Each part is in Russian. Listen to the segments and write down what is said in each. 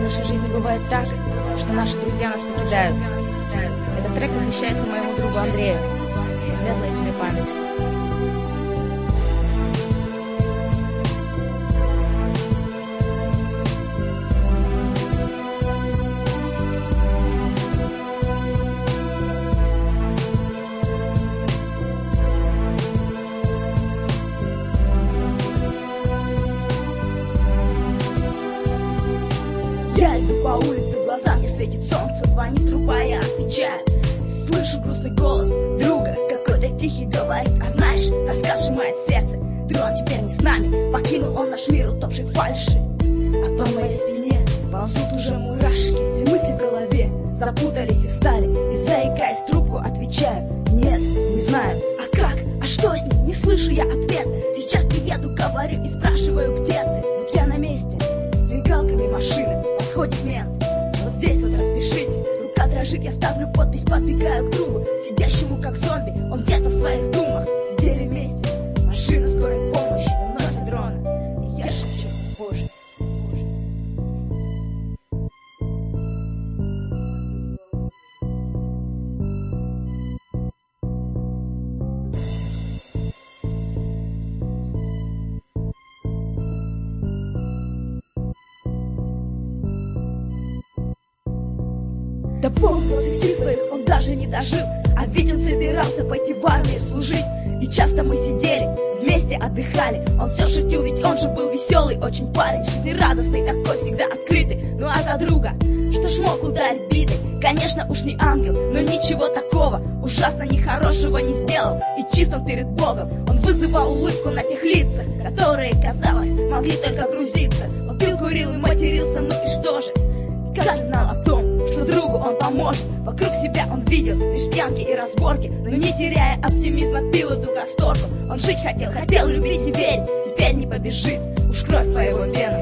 нашей жизни бывает так, что наши друзья нас покидают. Этот трек посвящается моему другу Андрею. Светлая тебе память. Я иду по улице, в глаза мне светит солнце, звонит труба, я отвечаю. Слышу грустный голос друга, какой-то тихий говорит: а знаешь, тоска сжимает сердце, дрон теперь не с нами, покинул он наш мир, утопший в фальши. А по моей спине ползут уже мурашки, все мысли в голове запутались и встали. И заикаясь в трубку, отвечаю: нет, не знаю. А как? А что с ним? Не слышу я ответа. Сейчас приеду, говорю и спрашиваю, где ты? Вот я на месте, с мигалками машины, подходит мент. Вот здесь вот распишитесь. Рука дрожит, я ставлю подпись, подбегаю к другу, сидящему как зомби, он где-то в своих думах. Сидели вместе, машина скорой помощи выносит дрона. И я шепчу: боже. До полных 20 своих он даже не дожил, а ведь он собирался пойти в армию служить. И часто мы сидели, вместе отдыхали. Он все шутил, ведь он же был веселый очень парень, жизнерадостный такой, всегда открытый. Ну а за друга, что ж мог ударить битой? Конечно уж не ангел, но ничего такого ужасно нехорошего не сделал. И чистым перед Богом он вызывал улыбку на тех лицах, которые, казалось, могли только грузиться. Он пил, курил и матерился, ну и что же? Каждый знал о том, что другу он поможет. Вокруг себя он видел лишь пьянки и разборки, но не теряя оптимизма пил эту касторку. Он жить хотел, хотел любить и верить, теперь не побежит, уж кровь по его венам.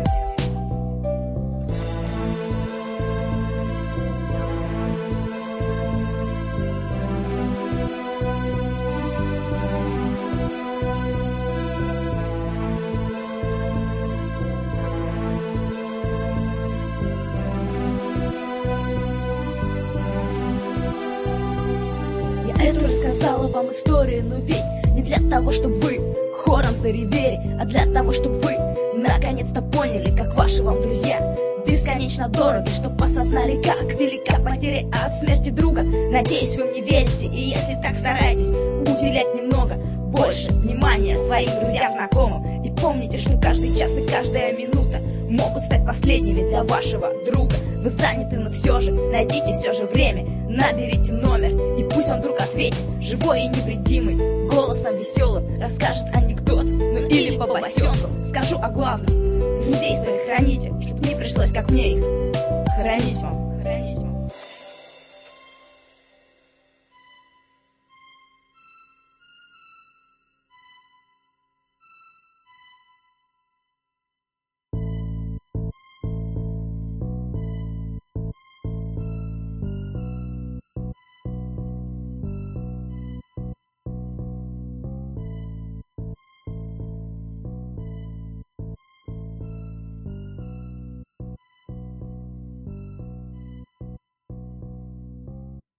Эту рассказала вам историю, но ведь не для того, чтобы вы хором заревели, а для того, чтобы вы наконец-то поняли, как ваши вам друзья бесконечно дороги, чтоб осознали, как велика потеря от смерти друга. Надеюсь, вы мне верите, и если так, старайтесь уделять немного больше внимания своим друзьям, знакомым. И помните, что каждый час и каждая минута могут стать последними для вашего друга. Вы заняты, но все же найдите все же время, наберите номер, и пусть он вдруг ответит, живой и невредимый, голосом веселым расскажет анекдот, ну или по босенку. Скажу о главном: друзей своих храните, чтоб не пришлось, как мне, их хранить вам.